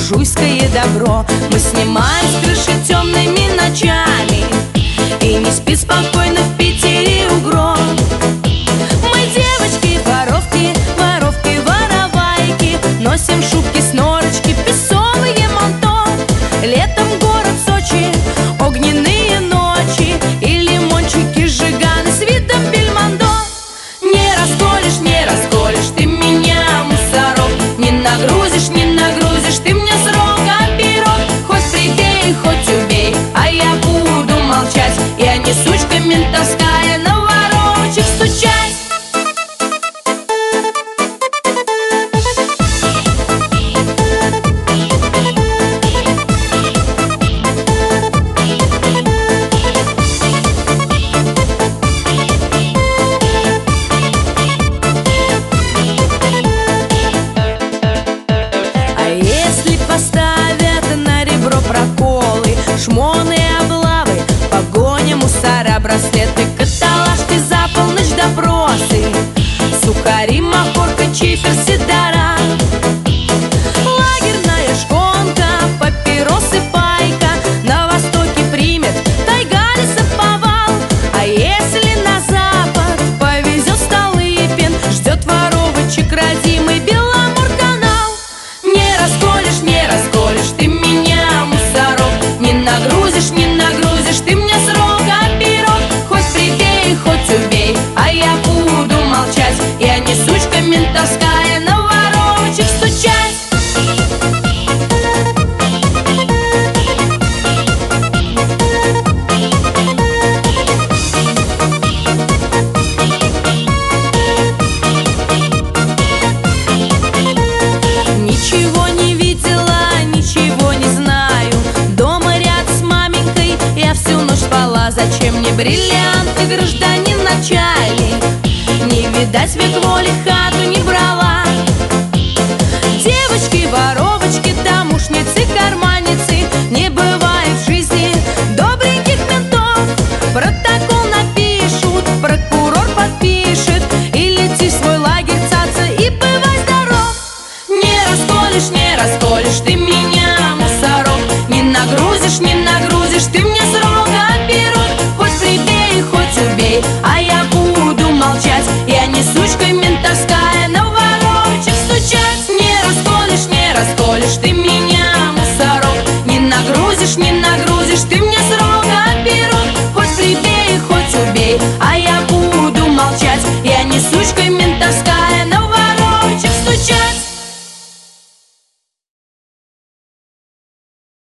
буржуйское добро. Мы снимаем с крыши темными ночами, и не спит спокойно в Питере угром. Мы девочки, воровки, воровки, воровайки, носим шубки с норочки, песовые манто. Летом город Сочи, огненные ночи, и лимончики сжиганы с видом Бельмондо. Не расколешь, не расколешь ты меня, мусорок, не нагрузишь, не нагрузишь ты мне с рога пирог. Хоть прибей, хоть убей, а я буду молчать. Я не сучка ментовская, на ворочек стучать. Шмоны, облавы, погоня, мусора, браслеты, каталажки, за полночь допросы, сухари, махорка, чифер, седора, лагерная шконка, папиросы, пайка, на востоке примет тайга, лесоповал. А если на запад повезет Столыпин, ждет воровочек родимый Беломорканал. Не расколешь, не расколешь ты меня, мусорок, не нагрузишь, не нагрузишь ты мне с рога пирог. Хоть прибей, хоть убей, а я буду молчать. Я не сучка ментовская, на ворочек стучать. Ничего не видела, ничего не знаю. Дома рядом с маменькой я всю ночь спала. Зачем мне бриллианты, гражданин начальник? Не видать век воли, хату не брала. Девочки, воровочки, домушницы, карманницы, не бывает в жизни добреньких ментов. Протокол напишут, прокурор подпишет, и лети в свой лагерь, цаца, и бывай здоров. Не расколешь, не расколешь ты меня, мусорок, не нагрузишь, не нагрузишь ты мне с рога пирог. Хоть прибей, хоть убей, а я буду молчать. Я не сучка ментовская, на ворочек стучать. Не расколешь, не расколешь ты меня, мусорок, не нагрузишь, не нагрузишь ты мне с рога пирог. Хоть прибей, хоть убей, а я буду молчать. Я не сучка ментовская.